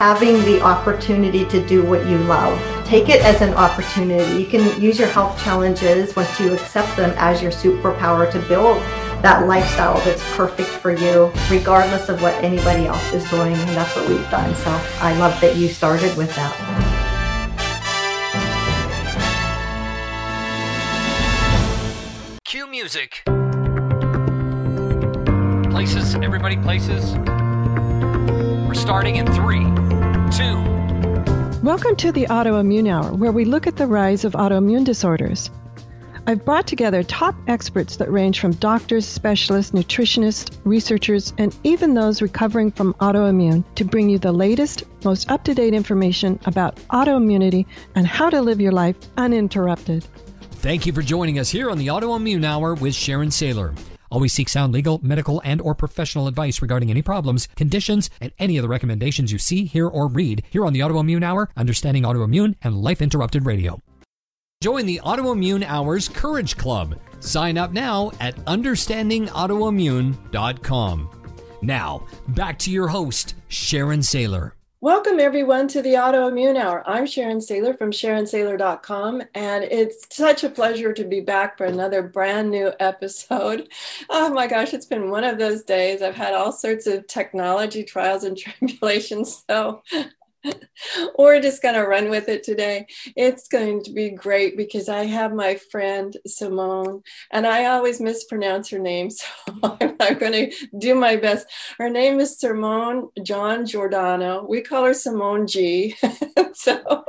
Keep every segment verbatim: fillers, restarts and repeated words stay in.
having the opportunity to do what you love. Take it as an opportunity. You can use your health challenges once you accept them as your superpower to build that lifestyle that's perfect for you, regardless of what anybody else is doing. And that's what we've done. So I love that you started with that. Cue music. Places, everybody, places. We're starting in three, two. Welcome to the Autoimmune Hour, where we look at the rise of autoimmune disorders. I've brought together top experts that range from doctors, specialists, nutritionists, researchers, and even those recovering from autoimmune to bring you the latest, most up-to-date information about autoimmunity and how to live your life uninterrupted. Thank you for joining us here on the Autoimmune Hour with Sharon Saylor. Always seek sound legal, medical, and or professional advice regarding any problems, conditions, and any of the recommendations you see, hear, or read here on the Autoimmune Hour, Understanding Autoimmune, and Life Interrupted Radio. Join the Autoimmune Hour's Courage Club. Sign up now at understanding autoimmune dot com. Now, back to your host, Sharon Saylor. Welcome, everyone, to the Autoimmune Hour. I'm Sharon Saylor from sharon saylor dot com, and it's such a pleasure to be back for another brand new episode. Oh my gosh, it's been one of those days. I've had all sorts of technology trials and tribulations, so we're just going to run with it today. It's going to be great because I have my friend Simone, and I always mispronounce her name, so I'm, I'm going to do my best. Her name is Simone John Giordano. We call her Simone G. So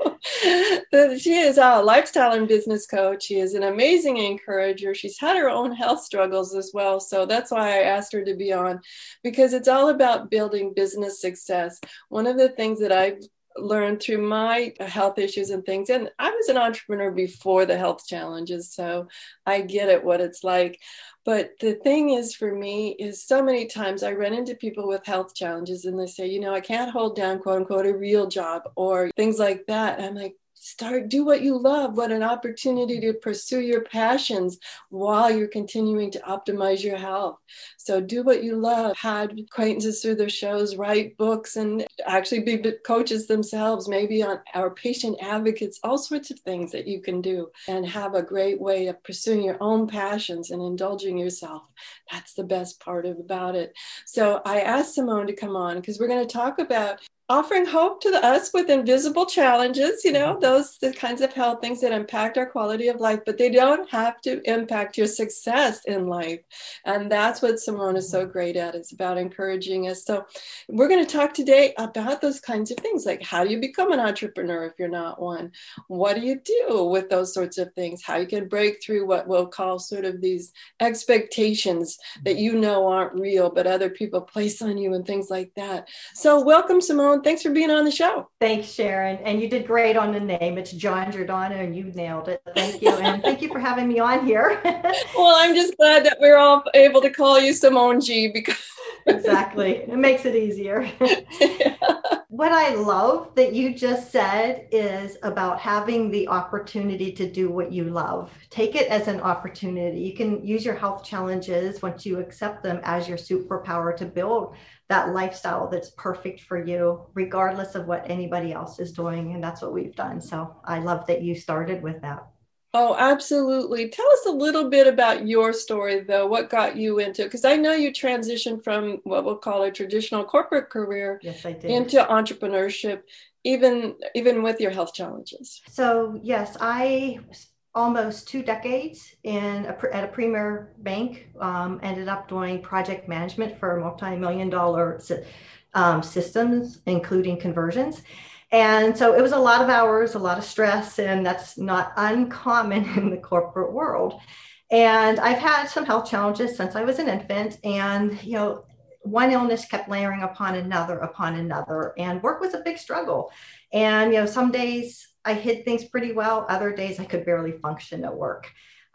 she is a lifestyle and business coach. She is an amazing encourager. She's had her own health struggles as well. So that's why I asked her to be on, because it's all about building business success. One of the things that I've learned through my health issues and things, and I was an entrepreneur before the health challenges, so I get it, what it's like. But the thing is, for me, is so many times I run into people with health challenges and they say, you know, I can't hold down, quote unquote, a real job or things like that. And I'm like, start, do what you love. What an opportunity to pursue your passions while you're continuing to optimize your health. So do what you love. Had acquaintances through their shows, write books, and actually be coaches themselves, maybe on our patient advocates, all sorts of things that you can do and have a great way of pursuing your own passions and indulging yourself. That's the best part of, about it. So I asked Simone to come on because we're going to talk about offering hope to the, us with invisible challenges, you know, those the kinds of health things that impact our quality of life, but they don't have to impact your success in life. And that's what Simone is so great at. It's about encouraging us. So we're going to talk today about those kinds of things, like how do you become an entrepreneur if you're not one? What do you do with those sorts of things? How you can break through what we'll call sort of these expectations that you know aren't real, but other people place on you and things like that. So welcome, Simone. Thanks for being on the show. Thanks, Sharon. And you did great on the name. It's John Giordano, and you nailed it. Thank you. And thank you for having me on here. Well, I'm just glad that we're all able to call you Simone G because exactly. It makes it easier. Yeah. What I love that you just said is about having the opportunity to do what you love. Take it as an opportunity. You can use your health challenges once you accept them as your superpower to build that lifestyle that's perfect for you, regardless of what anybody else is doing. And that's what we've done. So I love that you started with that. Oh, absolutely. Tell us a little bit about your story, though. What got you into it? Because I know you transitioned from what we'll call a traditional corporate career yes, I did. into entrepreneurship, even, even with your health challenges. So, yes, I almost two decades in a, at a premier bank, um, ended up doing project management for multi-million dollar um, systems, including conversions. And so it was a lot of hours, a lot of stress, and that's not uncommon in the corporate world. And I've had some health challenges since I was an infant, and, you know, one illness kept layering upon another, upon another, and work was a big struggle. And, you know, some days I hid things pretty well. Other days I could barely function at work.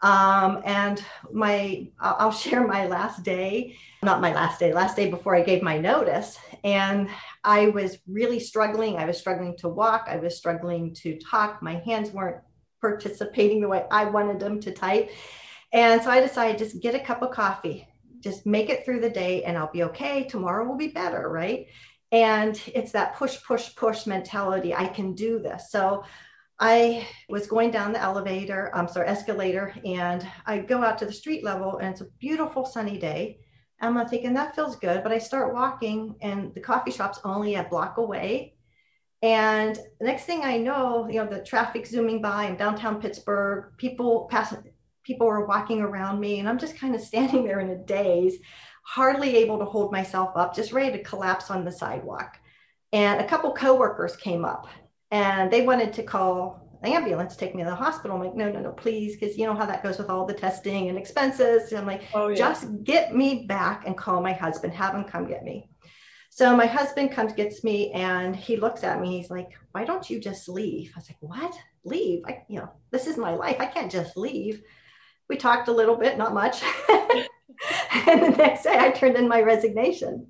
Um, and my, I'll share my last day, not my last day, last day before I gave my notice. And I was really struggling. I was struggling to walk. I was struggling to talk. My hands weren't participating the way I wanted them to type. And so I decided just get a cup of coffee, just make it through the day and I'll be okay. Tomorrow will be better, right? And it's that push, push, push mentality. I can do this. So I was going down the elevator, I'm sorry, escalator, and I go out to the street level, and it's a beautiful sunny day. And I'm thinking that feels good, but I start walking, and the coffee shop's only a block away. And the next thing I know, you know, the traffic zooming by in downtown Pittsburgh, people passing, people are walking around me, and I'm just kind of standing there in a daze, hardly able to hold myself up, just ready to collapse on the sidewalk. And a couple coworkers came up, and they wanted to call the ambulance, take me to the hospital. I'm like, no, no, no, please. Because you know how that goes with all the testing and expenses. And I'm like, oh, yeah. Just get me back and call my husband, have him come get me. So my husband comes, gets me, and he looks at me. He's like, why don't you just leave? I was like, what? Leave? I, you know, this is my life. I can't just leave. We talked a little bit, not much. And the next day I turned in my resignation.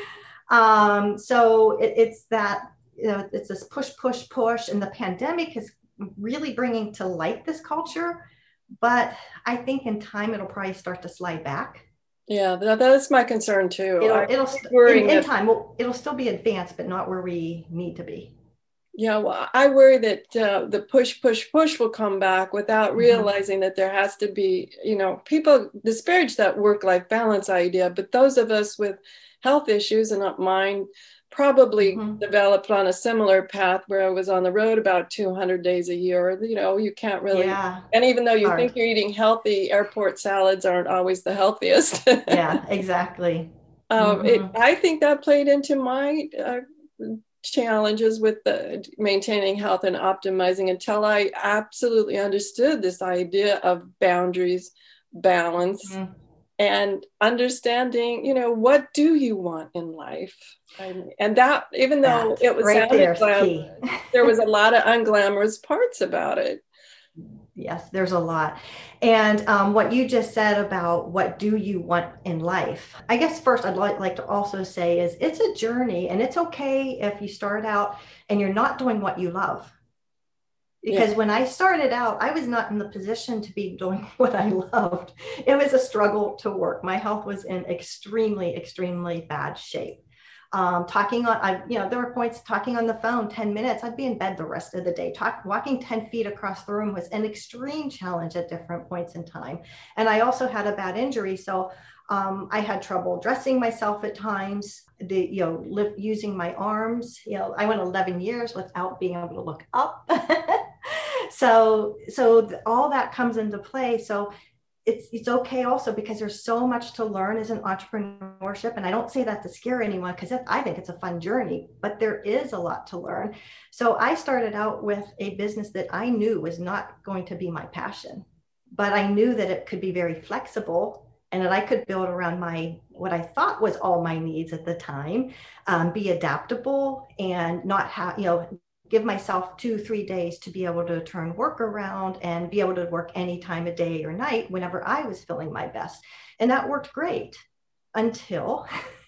Um, so it, it's that, you know, it's this push, push, push. And the pandemic is really bringing to light this culture. But I think in time, it'll probably start to slide back. Yeah, that, that's my concern too. It'll, it'll st- in, in time, we'll, it'll still be advanced, but not where we need to be. Yeah, well, I worry that uh, the push, push, push will come back without mm-hmm. realizing that there has to be, you know, people disparage that work-life balance idea, but those of us with health issues, and not mine, probably mm-hmm. developed on a similar path where I was on the road about two hundred days a year. You know, you can't really, yeah. and even though you Hard. think you're eating healthy, airport salads aren't always the healthiest. Yeah, exactly. um, mm-hmm. it, I think that played into my uh, challenges with the maintaining health and optimizing until I absolutely understood this idea of boundaries, balance, mm-hmm. and understanding, you know, what do you want in life? And, and that, even though That's it was right there, glam- there was a lot of unglamorous parts about it. Yes, there's a lot. And um, what you just said about what do you want in life? I guess first I'd like, like to also say is it's a journey, and it's okay if you start out and you're not doing what you love. Because yeah. when I started out, I was not in the position to be doing what I loved. It was a struggle to work. My health was in extremely, extremely bad shape. Um, talking on, I, you know, there were points talking on the phone, ten minutes, I'd be in bed the rest of the day. Talk, walking ten feet across the room was an extreme challenge at different points in time. And I also had a bad injury. So um, I had trouble dressing myself at times, the, you know, live, using my arms. You know, I went eleven years without being able to look up. so, so th- all that comes into play. So It's it's okay also because there's so much to learn as an entrepreneurship. And I don't say that to scare anyone because I think it's a fun journey, but there is a lot to learn. So I started out with a business that I knew was not going to be my passion, but I knew that it could be very flexible and that I could build around my, what I thought was all my needs at the time, um, be adaptable and not have, you know, give myself two, three days to be able to turn work around and be able to work any time of day or night whenever I was feeling my best. And that worked great until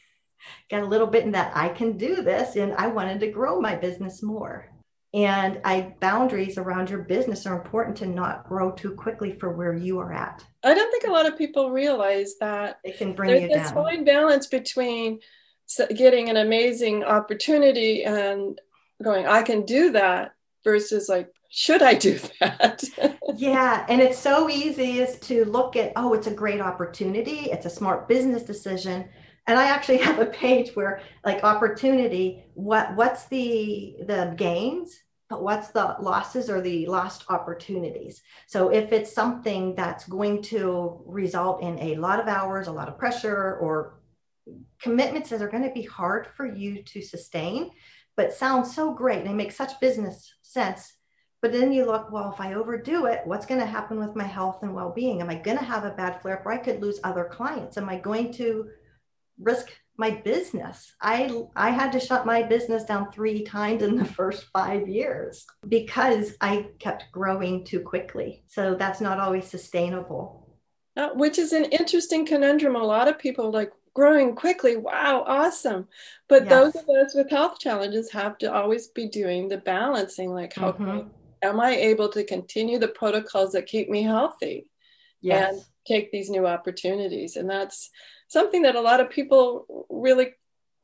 got a little bit in that I can do this and I wanted to grow my business more. And I boundaries around your business are important to not grow too quickly for where you are at. I don't think a lot of people realize that it can bring there's you this down. fine balance between getting an amazing opportunity and going, I can do that versus like, should I do that? Yeah. And it's so easy is to look at, oh, it's a great opportunity. It's a smart business decision. And I actually have a page where like opportunity, what what's the the gains, but what's the losses or the lost opportunities. So if it's something that's going to result in a lot of hours, a lot of pressure or commitments that are going to be hard for you to sustain, but sounds so great. They make such business sense. But then you look, well, if I overdo it, what's going to happen with my health and well-being? Am I going to have a bad flare up or I could lose other clients? Am I going to risk my business? I, I had to shut my business down three times in the first five years because I kept growing too quickly. So that's not always sustainable. Uh, which is an interesting conundrum. A lot of people like, growing quickly. Wow, awesome. But yes. Those of us with health challenges have to always be doing the balancing, like how mm-hmm. can, am I able to continue the protocols that keep me healthy yes. and take these new opportunities? And that's something that a lot of people really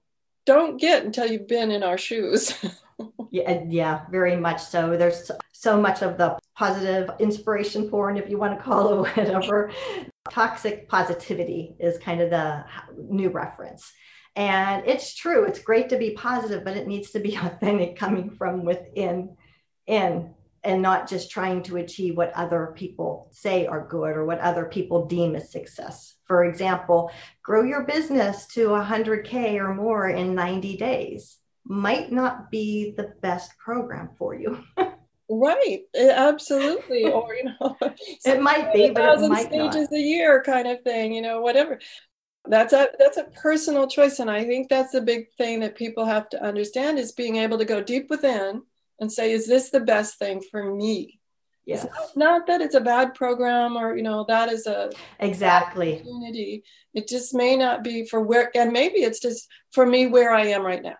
don't get until you've been in our shoes. Yeah, yeah, very much so. There's so much of the positive inspiration porn, if you want to call it whatever. Toxic positivity is kind of the new reference. And it's true. It's great to be positive, but it needs to be authentic, coming from within, in, and not just trying to achieve what other people say are good or what other people deem as success. For example, grow your business to one hundred K or more in ninety days might not be the best program for you. Right, absolutely. Or, you know, it might be, but it might stages not. a year kind of thing, you know, whatever. That's a that's a personal choice. And I think that's the big thing that people have to understand, is being able to go deep within and say, is this the best thing for me? Yes. It's not, not that it's a bad program, or, you know, that is a exactly opportunity. It just may not be for where, and maybe it's just for me where I am right now.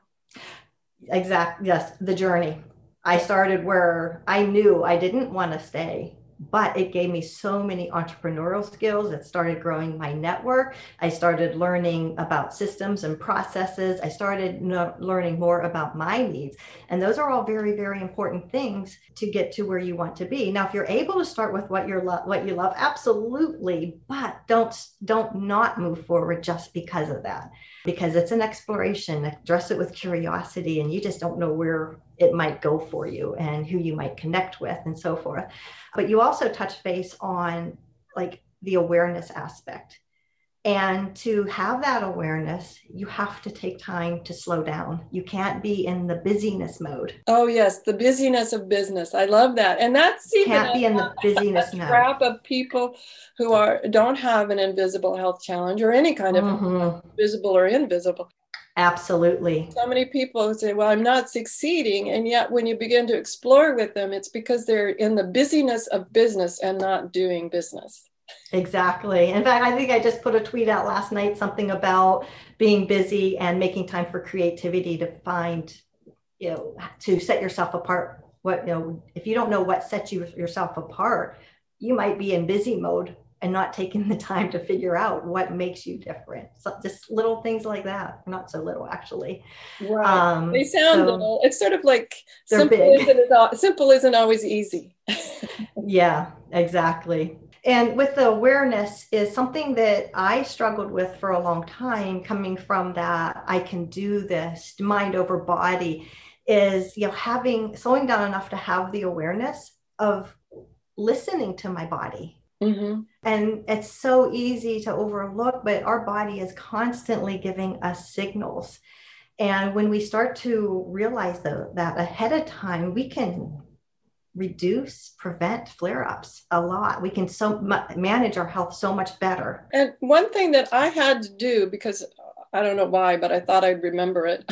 Exactly. Yes. The journey. I started where I knew I didn't want to stay, but it gave me so many entrepreneurial skills. It started growing my network. I started learning about systems and processes. I started no- learning more about my needs. And those are all very, very important things to get to where you want to be. Now, if you're able to start with what you're lo- what you love, absolutely, but don't, don't not move forward just because of that, because it's an exploration. Address it with curiosity, and you just don't know where it might go for you and who you might connect with and so forth. But you also touch base on like the awareness aspect. And to have that awareness, you have to take time to slow down. You can't be in the busyness mode. Oh, yes. The busyness of business. I love that. And that's even can't a, be in the busyness a mode. trap of people who are don't have an invisible health challenge or any kind of mm-hmm. visible or invisible. Absolutely. So many people say, well, I'm not succeeding. And yet when you begin to explore with them, it's because they're in the busyness of business and not doing business. Exactly. In fact, I think I just put a tweet out last night, something about being busy and making time for creativity to find, you know, to set yourself apart. What, you know, if you don't know what sets you yourself apart, you might be in busy mode and not taking the time to figure out what makes you different. So just little things like that. Not so little, actually. Right. Um, they sound so little. It's sort of like simple big. isn't, simple isn't always easy. Yeah, exactly. And with the awareness is something that I struggled with for a long time, coming from that I can do this mind over body, is, you know, having, slowing down enough to have the awareness of listening to my body. Mm-hmm. And it's so easy to overlook, but our body is constantly giving us signals. And when we start to realize the, that ahead of time, we can reduce, prevent flare-ups a lot. We can so mu- manage our health so much better. And one thing that I had to do, because I don't know why, but I thought I'd remember it,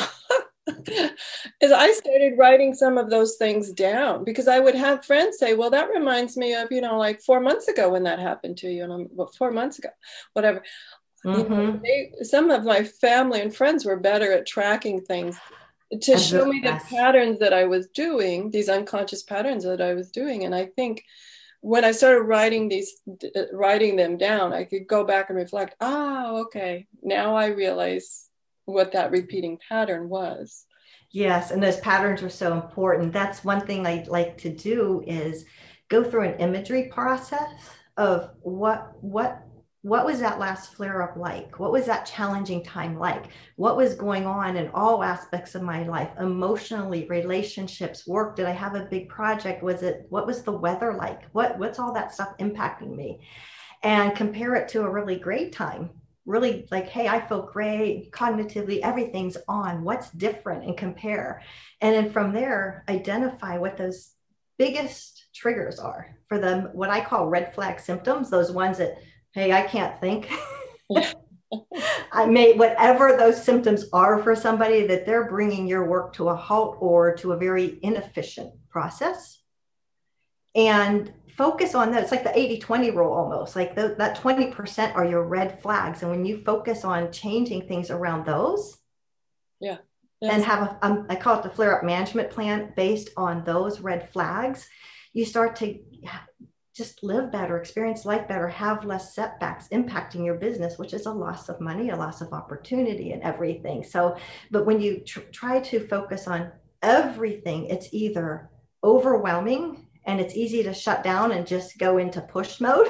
is I started writing some of those things down, because I would have friends say, well, that reminds me of, you know, like four months ago when that happened to you. And I'm, well, four months ago, whatever. Mm-hmm. You know, they, some of my family and friends were better at tracking things to and show the, me the yes. patterns that I was doing, these unconscious patterns that I was doing. And I think when I started writing these, writing them down, I could go back and reflect, oh, okay, now I realize what that repeating pattern was. Yes, and those patterns are so important. That's one thing I like to do, is go through an imagery process of what, what, what was that last flare up like? What was that challenging time like? What was going on in all aspects of my life, emotionally, relationships, work? Did I have a big project? Was it, what was the weather like? What, what's all that stuff impacting me? And compare it to a really great time. Really like, hey, I feel great cognitively, everything's on, what's different, and compare. And then from there, identify what those biggest triggers are for them, what I call red flag symptoms, those ones that, hey, I can't think. I may, whatever those symptoms are for somebody, that they're bringing your work to a halt or to a very inefficient process. And focus on that. It's like the eighty twenty rule almost, like the, that twenty percent are your red flags. And when you focus on changing things around those, yeah, yes. and have a, um, I call it the flare up management plan based on those red flags, you start to just live better, experience life better, have less setbacks impacting your business, which is a loss of money, a loss of opportunity and everything. So, but when you tr- try to focus on everything, it's either overwhelming and it's easy to shut down and just go into push mode,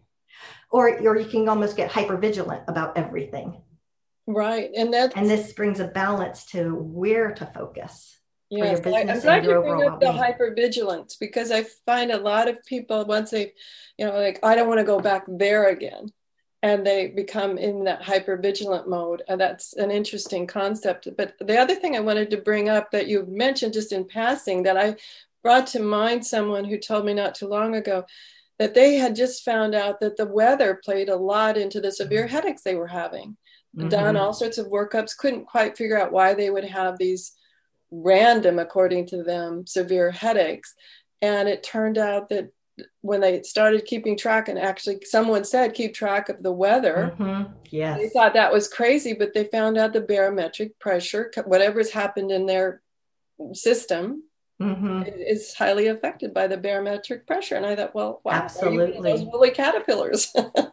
or, or you can almost get hyper vigilant about everything. Right. And that and this brings a balance to where to focus. Yes, for your business. I'm glad and your you bring overall up the well-being. hypervigilance, because I find a lot of people, once they, you know, like, I don't want to go back there again, and they become in that hypervigilant mode. And that's an interesting concept. But the other thing I wanted to bring up that you mentioned just in passing, that I brought to mind someone who told me not too long ago that they had just found out that the weather played a lot into the severe headaches they were having. Mm-hmm. Done all sorts of workups, couldn't quite figure out why they would have these random, according to them, severe headaches. And it turned out that when they started keeping track, and actually someone said keep track of the weather, mm-hmm. Yes. They thought that was crazy, but they found out the barometric pressure, whatever's happened in their system, mm-hmm. is highly affected by the barometric pressure. And I thought, well, wow, absolutely, those woolly caterpillars.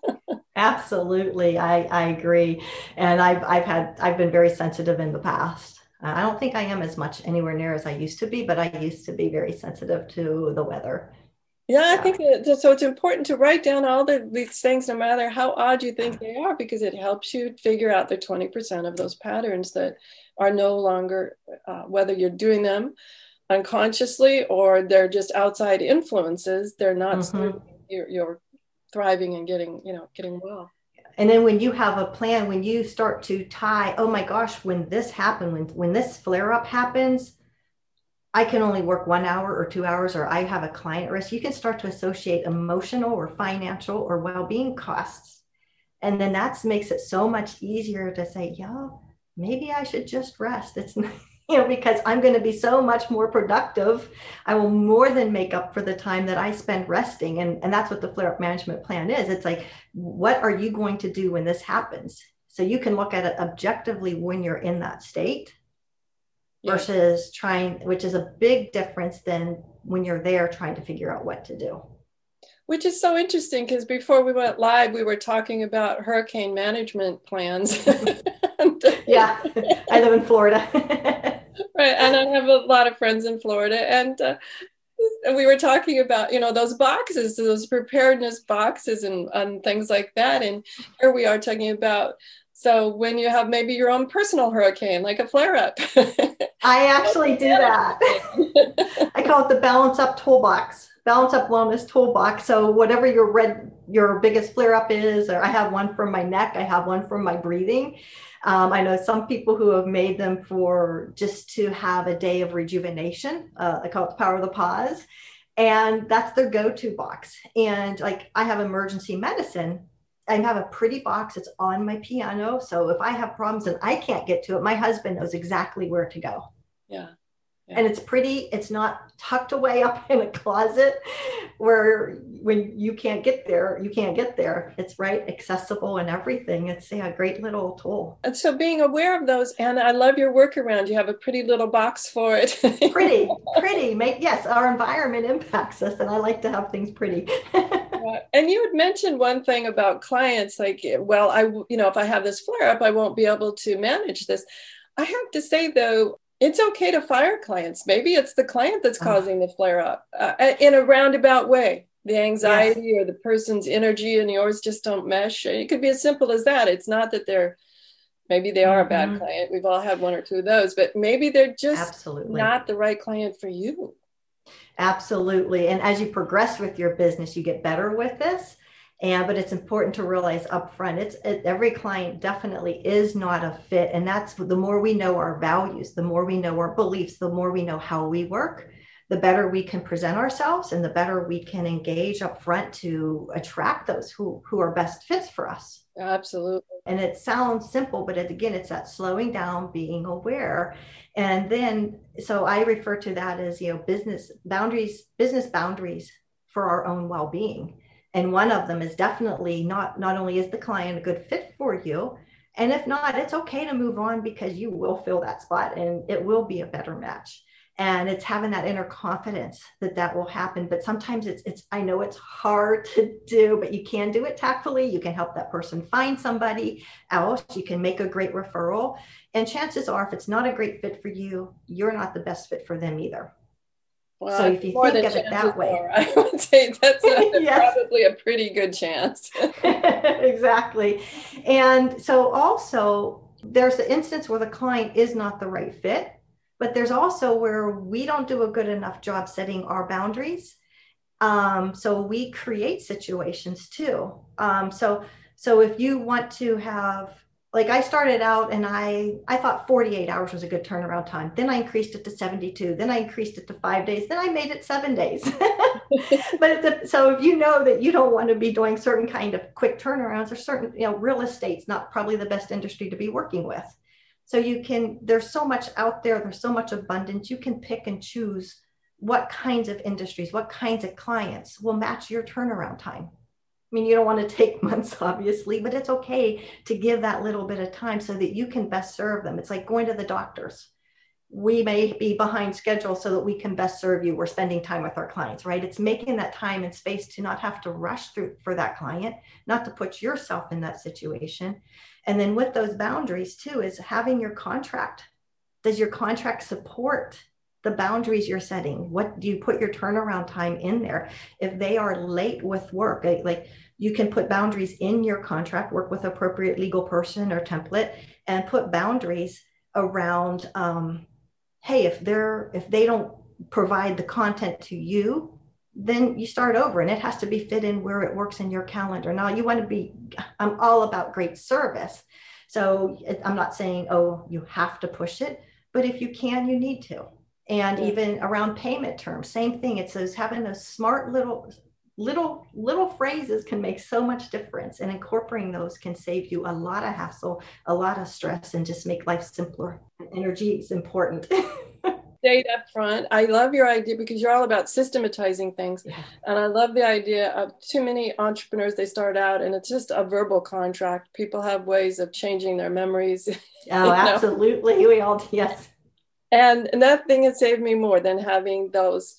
Absolutely, I, I agree. And I've I've had I've been very sensitive in the past. I don't think I am as much anywhere near as I used to be, but I used to be very sensitive to the weather. Yeah, I yeah. think that, so. It's important to write down all the, these things, no matter how odd you think they are, because it helps you figure out the twenty percent of those patterns that are no longer, uh, whether you're doing them unconsciously or they're just outside influences, they're not mm-hmm. you're, you're thriving and getting, you know, getting well. And then when you have a plan, when you start to tie, oh my gosh, when this happened, when, when this flare up happens, I can only work one hour or two hours, or I have a client risk. You can start to associate emotional or financial or well-being costs. And then that makes it so much easier to say, yeah, maybe I should just rest. It's not, you know, because I'm going to be so much more productive. I will more than make up for the time that I spend resting. And, and that's what the flare-up management plan is. It's like, what are you going to do when this happens? So you can look at it objectively when you're in that state versus yeah. trying, which is a big difference than when you're there trying to figure out what to do. Which is so interesting, because before we went live, we were talking about hurricane management plans. Yeah, I live in Florida. Right, and I have a lot of friends in Florida, and uh, we were talking about, you know, those boxes, those preparedness boxes and, and things like that. And here we are talking about, so when you have maybe your own personal hurricane, like a flare-up. I actually do that. I call it the Balance Up Toolbox, Balance Up Wellness Toolbox. So whatever your red, your biggest flare-up is, or I have one for my neck, I have one for my breathing. Um, I know some people who have made them for just to have a day of rejuvenation. Uh, I call it the power of the pause. And that's their go-to box. And like I have emergency medicine, I have a pretty box. It's on my piano. So if I have problems and I can't get to it, my husband knows exactly where to go. Yeah. Yeah. And it's pretty, it's not tucked away up in a closet where when you can't get there, you can't get there. It's right accessible and everything. It's yeah, a great little tool. And so being aware of those, and I love your workaround. You have a pretty little box for it. Pretty, pretty. Make, yes, our environment impacts us, and I like to have things pretty. And you had mentioned one thing about clients, like, well, I, you know, if I have this flare up, I won't be able to manage this. I have to say, though, it's okay to fire clients. Maybe it's the client that's causing the flare up uh, in a roundabout way. The anxiety yes. or the person's energy and yours just don't mesh. It could be as simple as that. It's not that they're, maybe they are mm-hmm. a bad client. We've all had one or two of those, but maybe they're just Absolutely. Not the right client for you. Absolutely. And as you progress with your business, you get better with this. And, but it's important to realize upfront, it's it, every client definitely is not a fit. And that's the more we know our values, the more we know our beliefs, the more we know how we work, the better we can present ourselves and the better we can engage upfront to attract those who, who are best fits for us. Absolutely. And it sounds simple, but it, again, it's that slowing down, being aware. And then, so I refer to that as, you know, business boundaries, business boundaries for our own well-being. And one of them is definitely not, not only is the client a good fit for you, and if not, it's okay to move on because you will fill that spot and it will be a better match. And it's having that inner confidence that that will happen. But sometimes it's, it's, I know it's hard to do, but you can do it tactfully. You can help that person find somebody else. You can make a great referral. And chances are, if it's not a great fit for you, you're not the best fit for them either. Well, so if you think of it that way, are, I would say that's a, yes. probably a pretty good chance. Exactly. And so also there's the instance where the client is not the right fit. But there's also where we don't do a good enough job setting our boundaries. Um, so we create situations too. Um, so, so if you want to have, like I started out and I, I thought forty-eight hours was a good turnaround time. Then I increased it to seventy-two. Then I increased it to five days. Then I made it seven days. But the, so if you know that you don't want to be doing certain kind of quick turnarounds or certain, you know, real estate's not probably the best industry to be working with. So you can, there's so much out there, there's so much abundance, you can pick and choose what kinds of industries, what kinds of clients will match your turnaround time. I mean, you don't want to take months, obviously, but it's okay to give that little bit of time so that you can best serve them. It's like going to the doctors. We may be behind schedule so that we can best serve you. We're spending time with our clients, right? It's making that time and space to not have to rush through for that client, not to put yourself in that situation. And then with those boundaries too, is having your contract. Does your contract support the boundaries you're setting? What do you put your turnaround time in there? If they are late with work, like you can put boundaries in your contract, work with appropriate legal person or template, and put boundaries around, um, hey, if they're, if they don't provide the content to you, then you start over, and it has to be fit in where it works in your calendar. Now you want to be, I'm all about great service. So it, I'm not saying, oh, you have to push it, but if you can, you need to. And yeah. Even around payment terms, same thing. It's those having those smart little, little, little phrases can make so much difference, and incorporating those can save you a lot of hassle, a lot of stress, and just make life simpler. Energy is important. Date up front. I love your idea because you're all about systematizing things. Yeah. And I love the idea of too many entrepreneurs, they start out and it's just a verbal contract. People have ways of changing their memories. Oh, absolutely. Know? We all, yes. And, and that thing has saved me more than having those,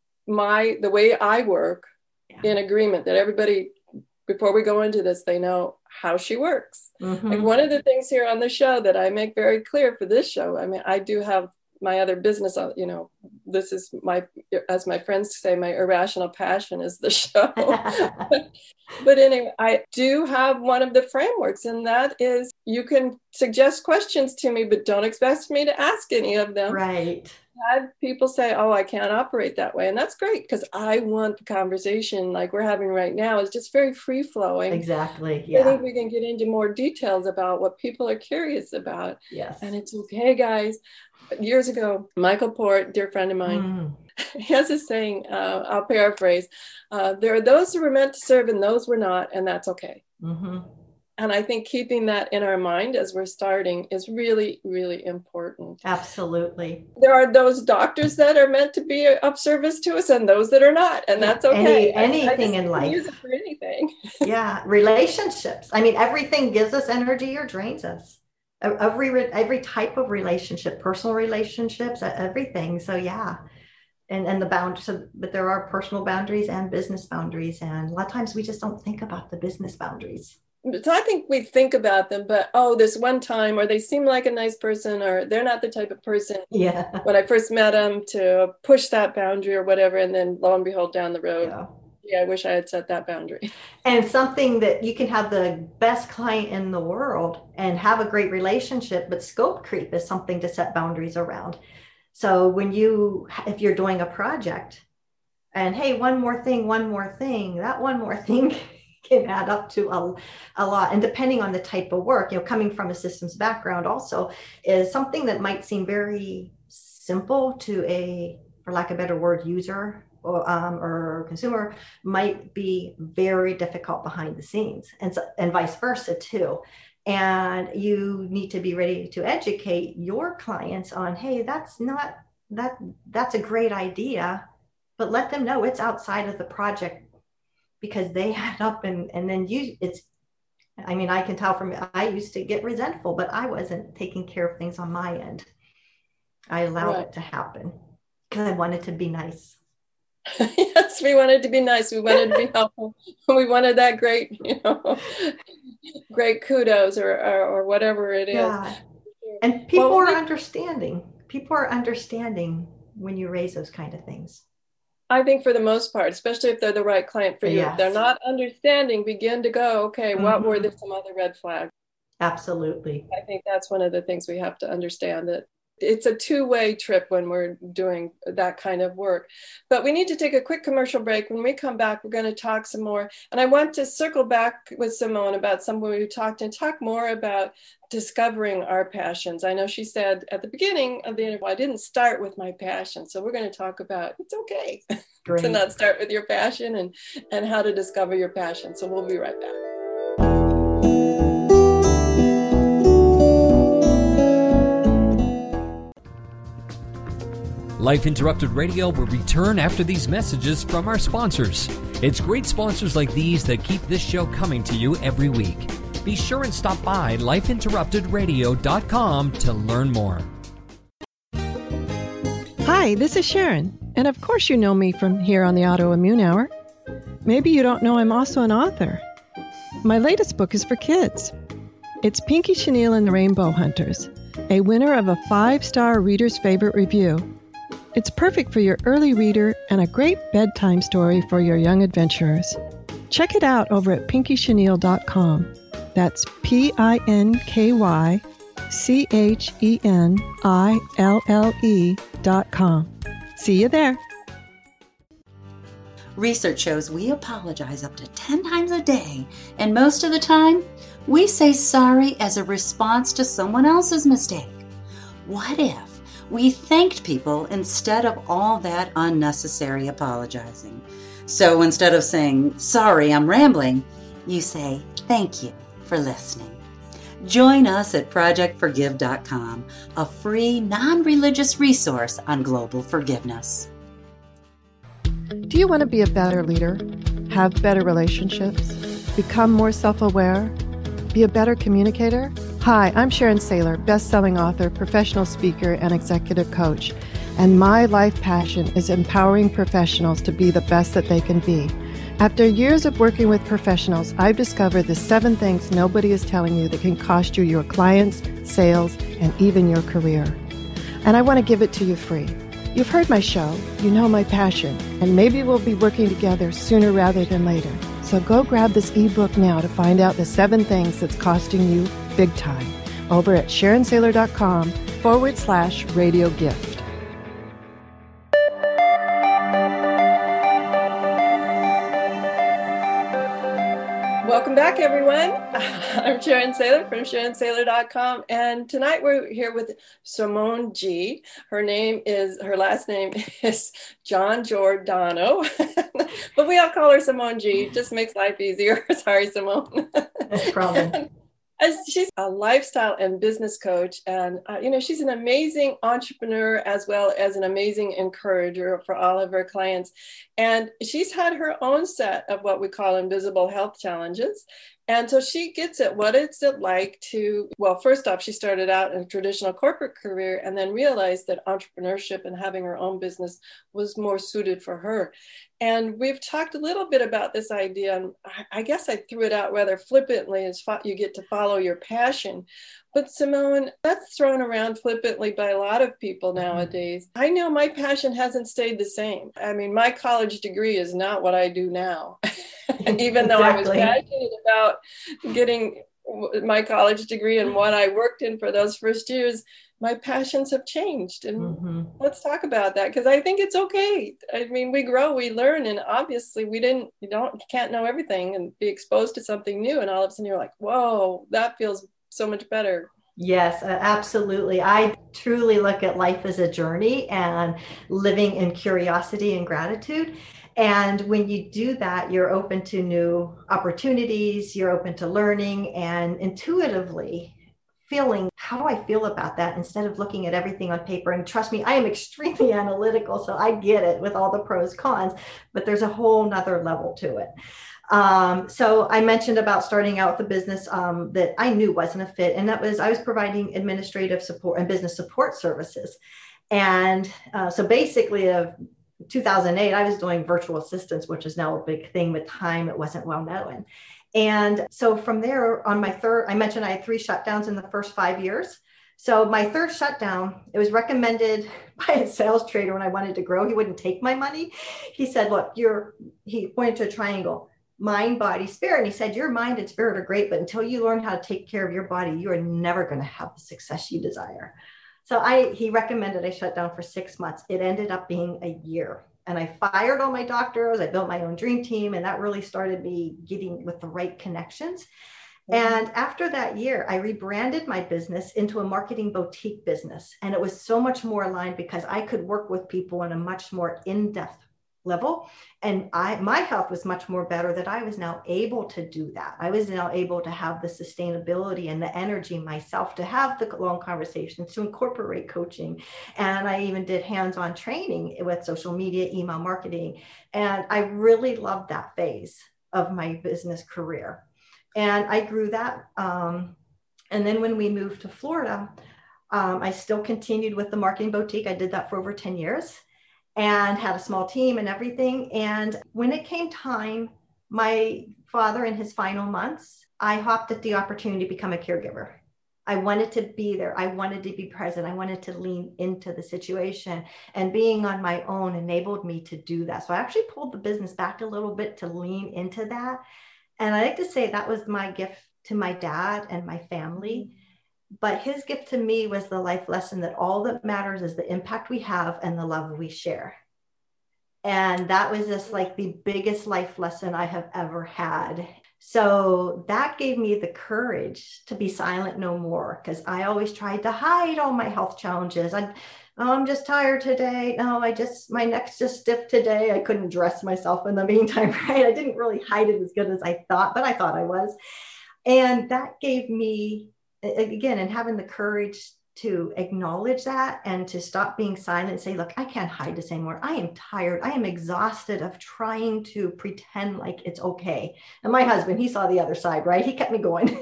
my, the way I work yeah. in agreement that everybody, before we go into this, they know how she works. Mm-hmm. Like one of the things here on the show that I make very clear for this show, I mean, I do have my other business, you know, this is my, as my friends say, my irrational passion is the show. but, but anyway, I do have one of the frameworks, and that is you can suggest questions to me, but don't expect me to ask any of them. Right. I had people say, oh, I can't operate that way. And that's great because I want the conversation like we're having right now is just very free flowing. Exactly. Yeah. I think we can get into more details about what people are curious about. Yes. And it's okay, guys. Years ago, Michael Port, dear friend of mine, mm. he has a saying, uh, I'll paraphrase, uh, there are those who were meant to serve and those were not, and that's okay. Mm-hmm. And I think keeping that in our mind as we're starting is really, really important. Absolutely. There are those doctors that are meant to be of service to us and those that are not, and that's okay. Any, anything I, I in life. Use it for anything. Yeah, relationships. I mean, everything gives us energy or drains us. Every every type of relationship, personal relationships, everything. So yeah, and and the boundaries. So, but there are personal boundaries and business boundaries, and a lot of times we just don't think about the business boundaries. So I think we think about them, but oh, this one time, or they seem like a nice person, or they're not the type of person. Yeah. When I first met them to push that boundary or whatever, and then lo and behold, down the road. Yeah. Yeah, I wish I had set that boundary. And something that you can have the best client in the world and have a great relationship, but scope creep is something to set boundaries around. So when you, if you're doing a project and hey, one more thing, one more thing, that one more thing can add up to a, a lot. And depending on the type of work, you know, coming from a systems background also is something that might seem very simple to a, for lack of a better word, user Or, um, or consumer might be very difficult behind the scenes, and so, and vice versa too. And you need to be ready to educate your clients on, hey, that's not that that's a great idea, but let them know it's outside of the project because they had up and and then you it's. I mean, I can tell from I used to get resentful, but I wasn't taking care of things on my end. I allowed right. it to happen. because I wanted to be nice. Yes, we wanted to be nice. We wanted to be helpful. We wanted that great, you know, great kudos or, or, or whatever it is. Yeah. And people well, are we, understanding. People are understanding when you raise those kind of things. I think for the most part, especially if they're the right client for you, Yes. if they're not understanding, begin to go, okay, mm-hmm. what were there some other red flags? Absolutely. I think that's one of the things we have to understand, that it's a two-way trip when we're doing that kind of work. But we need to take a quick commercial break. When we come back, we're going to talk some more. And I want to circle back with Simone about something we talked and talk more about discovering our passions. I know she said at the beginning of the interview, I didn't start with my passion. So we're going to talk about it's okay to not start with your passion and, and how to discover your passion. So we'll be right back. Life Interrupted Radio will return after these messages from our sponsors. It's great sponsors like these that keep this show coming to you every week. Be sure and stop by life interrupted radio dot com to learn more. Hi, this is Sharon, and of course you know me from here on the Autoimmune Hour. Maybe you don't know I'm also an author. My latest book is for kids. It's Pinky Chenille and the Rainbow Hunters, a winner of a five-star Reader's Favorite Review. It's perfect for your early reader and a great bedtime story for your young adventurers. Check it out over at pinky chenille dot com. That's P I N K Y C H E N I L L E dot com. See you there. Research shows we apologize up to ten times a day, and most of the time, we say sorry as a response to someone else's mistake. What if we thanked people instead of all that unnecessary apologizing? So instead of saying, sorry, I'm rambling, you say, thank you for listening. Join us at project forgive dot com, a free, non-religious resource on global forgiveness. Do you want to be a better leader, have better relationships, become more self-aware, be a better communicator? Hi, I'm Sharon Saylor, best-selling author, professional speaker, and executive coach. And my life passion is empowering professionals to be the best that they can be. After years of working with professionals, I've discovered the seven things nobody is telling you that can cost you your clients, sales, and even your career. And I want to give it to you free. You've heard my show, you know my passion, and maybe we'll be working together sooner rather than later. So go grab this ebook now to find out the seven things that's costing you big time over at sharon saylor dot com forward slash radio gift. Welcome back, everyone. I'm Sharon Saylor from sharon saylor dot com, and tonight we're here with Simone G. Her name is, her last name is John Giordano, but we all call her Simone G. It just makes life easier. Sorry, Simone. No problem. As she's a lifestyle and business coach, and uh, you know, she's an amazing entrepreneur as well as an amazing encourager for all of her clients. And she's had her own set of what we call invisible health challenges. And so she gets it. What is it like to, well, first off, she started out in a traditional corporate career and then realized that entrepreneurship and having her own business was more suited for her. And we've talked a little bit about this idea, and I guess I threw it out rather flippantly as you get to follow your passion. But Simone, that's thrown around flippantly by a lot of people nowadays. I know my passion hasn't stayed the same. I mean, my college degree is not what I do now. Even though exactly. I was passionate about getting my college degree and what I worked in for those first years, my passions have changed. And mm-hmm. let's talk about that, because I think it's okay. I mean, we grow, we learn, and obviously we didn't, you don't, you can't know everything and be exposed to something new. And all of a sudden you're like, whoa, that feels so much better. Yes, absolutely. I truly look at life as a journey and living in curiosity and gratitude. And when you do that, you're open to new opportunities, you're open to learning, and intuitively feeling, how do I feel about that, instead of looking at everything on paper. And trust me, I am extremely analytical, so I get it with all the pros, cons, but there's a whole nother level to it. Um, so I mentioned about starting out with a business um, that I knew wasn't a fit, and that was I was providing administrative support and business support services. And uh, so basically, of two thousand eight, I was doing virtual assistants, which is now a big thing. With time, it wasn't well known. And so from there, on my third, I mentioned I had three shutdowns in the first five years. So my third shutdown, it was recommended by a sales trader when I wanted to grow. He wouldn't take my money. He said, look, you're, he pointed to a triangle, mind, body, spirit. And he said, your mind and spirit are great, but until you learn how to take care of your body, you are never going to have the success you desire. So I, he recommended I shut down for six months. It ended up being a year. And I fired all my doctors. I built my own dream team. And that really started me getting with the right connections. And after that year, I rebranded my business into a marketing boutique business. And it was so much more aligned because I could work with people on a much more in-depth level. And I, my health was much more better that I was now able to do that. I was now able to have the sustainability and the energy myself to have the long conversations, to incorporate coaching. And I even did hands-on training with social media, email marketing. And I really loved that phase of my business career. And I grew that. Um, and then when we moved to Florida, um, I still continued with the marketing boutique. I did that for over ten years and had a small team and everything. And when it came time, my father in his final months, I hopped at the opportunity to become a caregiver. I wanted to be there. I wanted to be present. I wanted to lean into the situation, and being on my own enabled me to do that. So I actually pulled the business back a little bit to lean into that. And I like to say that was my gift to my dad and my family. But his gift to me was the life lesson that all that matters is the impact we have and the love we share. And that was just like the biggest life lesson I have ever had. So that gave me the courage to be silent no more, because I always tried to hide all my health challenges. I, oh, I'm just tired today. No, I just, my neck's just stiff today. I couldn't dress myself in the meantime, right? I didn't really hide it as good as I thought, but I thought I was. And that gave me, again, and having the courage to acknowledge that and to stop being silent and say, look, I can't hide this anymore. I am tired. I am exhausted of trying to pretend like it's okay. And my husband, he saw the other side, right? He kept me going.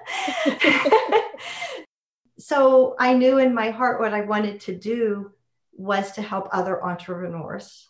So I knew in my heart what I wanted to do was to help other entrepreneurs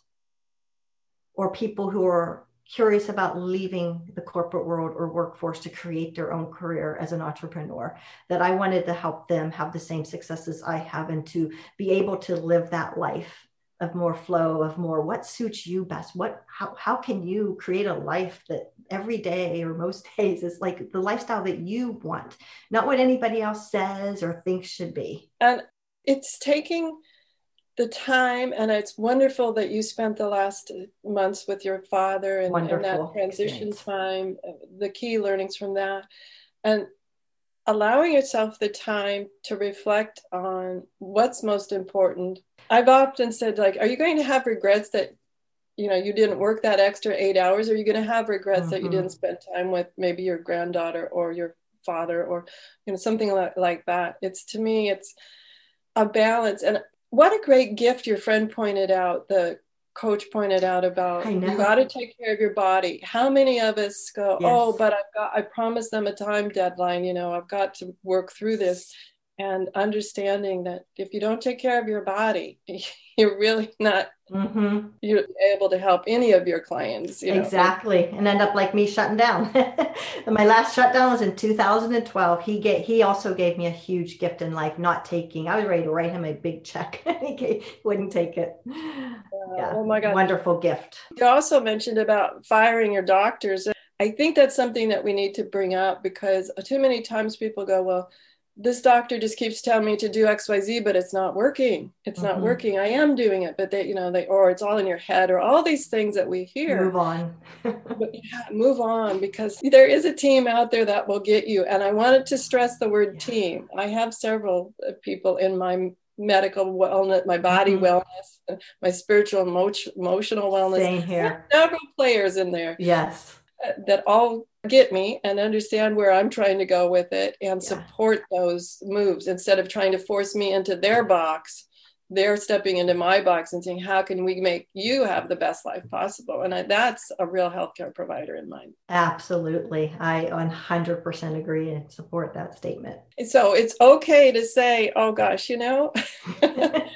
or people who are curious about leaving the corporate world or workforce to create their own career as an entrepreneur, that I wanted to help them have the same successes I have and to be able to live that life of more flow, of more what suits you best. What, how, how can you create a life that every day or most days is like the lifestyle that you want, not what anybody else says or thinks should be. And it's taking the time, and it's wonderful that you spent the last months with your father and, and that transition experience. Time, the key learnings from that, and allowing yourself the time to reflect on what's most important. I've often said, like, are you going to have regrets that, you know, you didn't work that extra eight hours? Or are you going to have regrets mm-hmm. that you didn't spend time with maybe your granddaughter or your father or, you know, something like, like that? It's, to me, it's a balance. And what a great gift your friend pointed out, the coach pointed out about you got to take care of your body. How many of us go, yes. oh, but I've got, I promised them a time deadline, you know, I've got to work through this. And understanding that if you don't take care of your body, you're really not mm-hmm. you're able to help any of your clients. You know? Exactly. And end up like me shutting down. And my last shutdown was in two thousand twelve. He gave, he also gave me a huge gift in life, not taking. I was ready to write him a big check. He gave, wouldn't take it. Uh, yeah. Oh my God. Wonderful gift. You also mentioned about firing your doctors. I think that's something that we need to bring up, because too many times people go, well, this doctor just keeps telling me to do X, Y, Z, but it's not working. It's mm-hmm. not working. I am doing it, but they, you know, they, or it's all in your head, or all these things that we hear. Move on. But yeah, move on, because there is a team out there that will get you. And I wanted to stress the word yeah. team. I have several people in my medical wellness, my body mm-hmm. wellness, my spiritual, emo- emotional wellness. Same here. Several players in there. Yes. That all get me and understand where I'm trying to go with it and yeah. support those moves instead of trying to force me into their box. They're stepping into my box and saying, how can we make you have the best life possible? And I, that's a real healthcare provider in mind. Absolutely. I one hundred percent agree and support that statement. So it's okay to say, oh gosh, you know, I think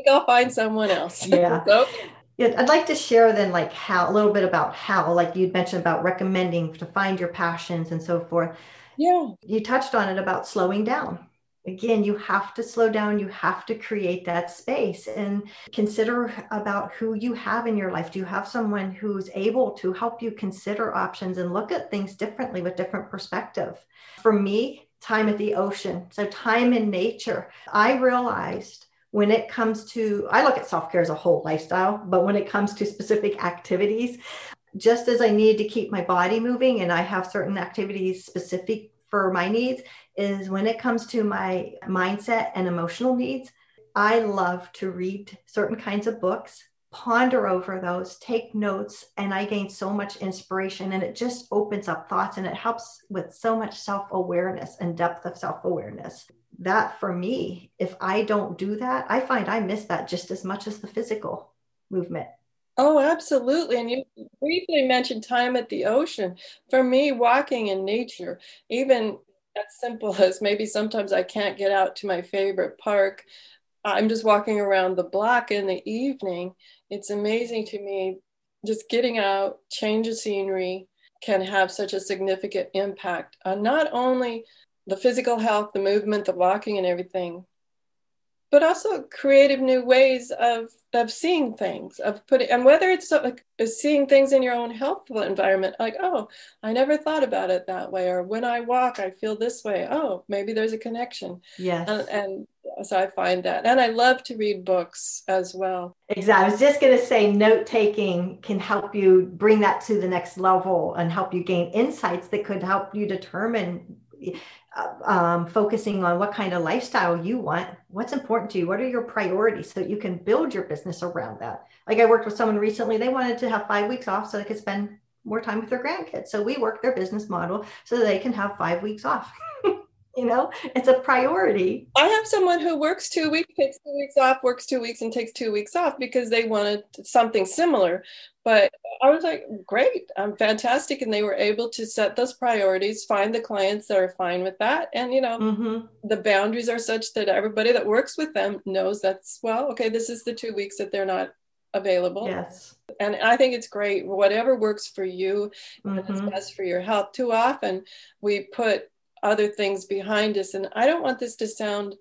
think I'll find someone else. Yeah. So, Yeah, I'd like to share then like how, a little bit about how, like you'd mentioned about recommending to find your passions and so forth. yeah. You touched on it about slowing down. Again, you have to slow down. You have to create that space and consider about who you have in your life. Do you have someone who's able to help you consider options and look at things differently with different perspective? For me, time at the ocean. So time in nature. I realized when it comes to, I look at self-care as a whole lifestyle, but when it comes to specific activities, just as I need to keep my body moving and I have certain activities specific for my needs, is when it comes to my mindset and emotional needs, I love to read certain kinds of books, ponder over those, take notes, and I gain so much inspiration, and it just opens up thoughts and it helps with so much self-awareness and depth of self-awareness. That for me, if I don't do that, I find I miss that just as much as the physical movement. Oh, absolutely. And you briefly mentioned time at the ocean. For me, walking in nature, even as simple as maybe sometimes I can't get out to my favorite park, I'm just walking around the block in the evening. It's amazing to me, just getting out, change of scenery can have such a significant impact on not only the physical health, the movement, the walking and everything, but also creative new ways of, of seeing things, of putting, and whether it's so, like seeing things in your own healthful environment, like, oh, I never thought about it that way. Or when I walk, I feel this way. Oh, maybe there's a connection. Yes. And, and so I find that. And I love to read books as well. Exactly. I was just going to say note taking can help you bring that to the next level and help you gain insights that could help you determine um, focusing on what kind of lifestyle you want, what's important to you, what are your priorities so that you can build your business around that. Like I worked with someone recently, they wanted to have five weeks off so they could spend more time with their grandkids. So we worked their business model so they can have five weeks off. You know, it's a priority. I have someone who works two weeks, takes two weeks off, works two weeks and takes two weeks off because they wanted something similar. But I was like, great, I'm fantastic. And they were able to set those priorities, find the clients that are fine with that. And, you know, mm-hmm. the boundaries are such that everybody that works with them knows that's, well, okay, this is the two weeks that they're not available. Yes. And I think it's great. Whatever works for you, mm-hmm. and it's best for your health. Too often we put other things behind us. And I don't want this to sound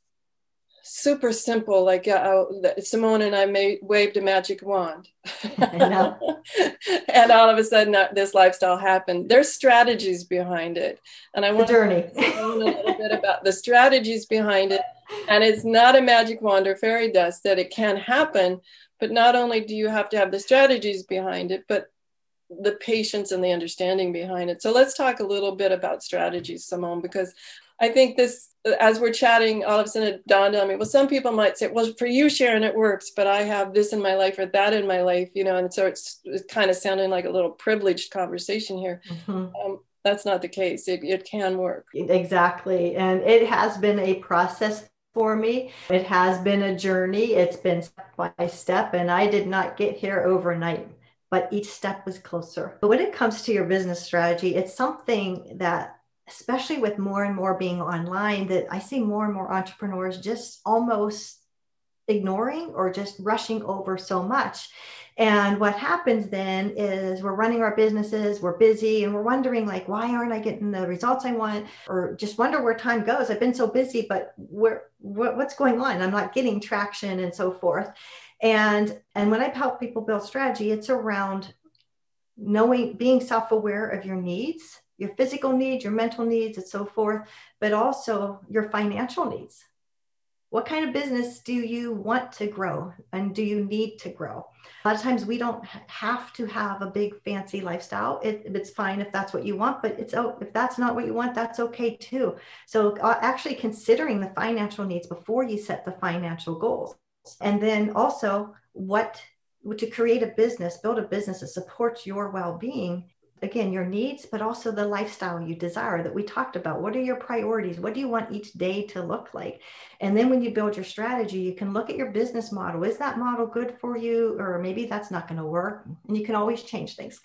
super simple, like uh, Simone and I made, waved a magic wand. I know. And all of a sudden uh, this lifestyle happened. There's strategies behind it. And I want the journey. to learn a little bit about the strategies behind it. And it's not a magic wand or fairy dust that it can happen, but not only do you have to have the strategies behind it, but the patience and the understanding behind it. So let's talk a little bit about strategies, Simone, because I think this, as we're chatting, all of a sudden it dawned on me, well, some people might say, well, for you, Sharon, it works, but I have this in my life or that in my life, you know, and so it's, it's kind of sounding like a little privileged conversation here. Mm-hmm. Um, that's not the case. It, it can work. Exactly. And it has been a process for me. It has been a journey. It's been step by step, and I did not get here overnight, but each step was closer. But when it comes to your business strategy, it's something that, especially with more and more being online, that I see more and more entrepreneurs just almost ignoring or just rushing over so much. And what happens then is we're running our businesses, we're busy, and we're wondering like, why aren't I getting the results I want? Or just wonder where time goes. I've been so busy, but where, what, what's going on? I'm not getting traction and so forth. And, and when I help people build strategy, it's around knowing, being self-aware of your needs, your physical needs, your mental needs, and so forth, but also your financial needs. What kind of business do you want to grow and do you need to grow? A lot of times we don't have to have a big fancy lifestyle. It, it's fine if that's what you want, but it's oh, if that's not what you want, that's okay too. So uh, actually considering the financial needs before you set the financial goals. And then also what to create a business, build a business that supports your well-being. Again, your needs, but also the lifestyle you desire that we talked about. What are your priorities? What do you want each day to look like? And then when you build your strategy, you can look at your business model. Is that model good for you? Or maybe that's not going to work. And you can always change things.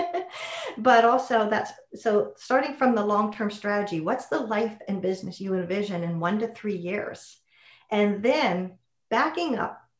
But also that's, so starting from the long-term strategy, what's the life and business you envision in one to three years? And then backing up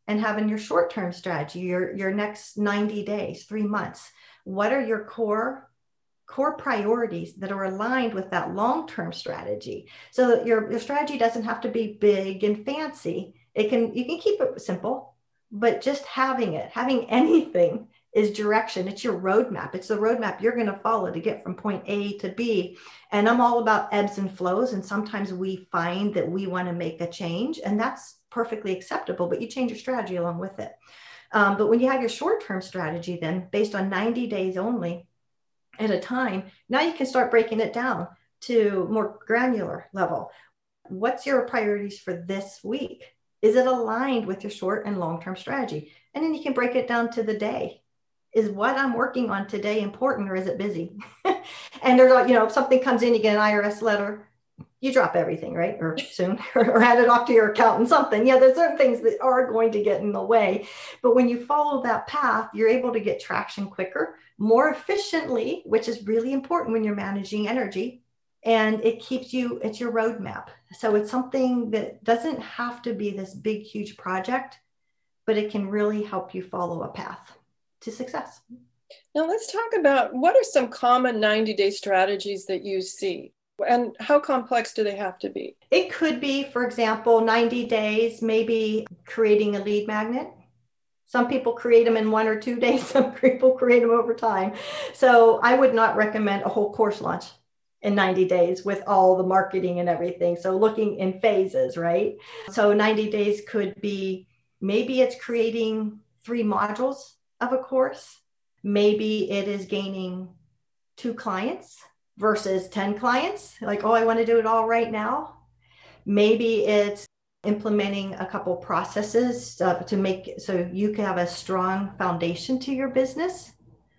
and having your short-term strategy, your, your next ninety days, three months. What are your core core priorities that are aligned with that long-term strategy? So that your, your strategy doesn't have to be big and fancy. It can, you can keep it simple, but just having it, having anything is direction. It's your roadmap. It's the roadmap you're going to follow to get from point A to B. And I'm all about ebbs and flows. And sometimes we find that we want to make a change, and that's perfectly acceptable, but you change your strategy along with it. Um, but when you have your short-term strategy, then based on ninety days only at a time, now you can start breaking it down to more granular level. What's your priorities for this week? Is it aligned with your short and long-term strategy? And then you can break it down to the day. Is what I'm working on today important, or is it busy? And there's, you know, if something comes in, you get an I R S letter, you drop everything, right? Or soon, or, or hand it off to your accountant, something. Yeah, there's certain things that are going to get in the way. But when you follow that path, you're able to get traction quicker, more efficiently, which is really important when you're managing energy. And it keeps you, it's your roadmap. So it's something that doesn't have to be this big, huge project, but it can really help you follow a path to success. Now let's talk about what are some common ninety-day strategies that you see, and how complex do they have to be? It could be, for example, ninety days, maybe creating a lead magnet. Some people create them in one or two days. Some people create them over time. So I would not recommend a whole course launch in ninety days with all the marketing and everything. So looking in phases, right? So ninety days could be, maybe it's creating three modules of a course. Maybe it is gaining two clients versus ten clients. Like, oh, I want to do it all right now. Maybe it's implementing a couple processes uh, to make so you can have a strong foundation to your business.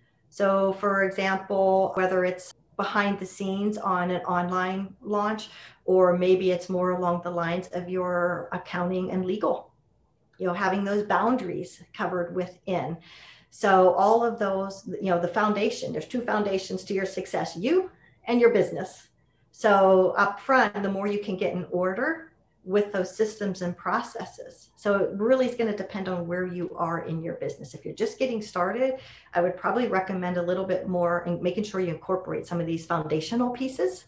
So for example, whether it's behind the scenes on an online launch, or maybe it's more along the lines of your accounting and legal, you know, having those boundaries covered within. So all of those, you know, the foundation, there's two foundations to your success, you and your business. So up front, the more you can get in order with those systems and processes. So it really is going to depend on where you are in your business. If you're just getting started, I would probably recommend a little bit more and making sure you incorporate some of these foundational pieces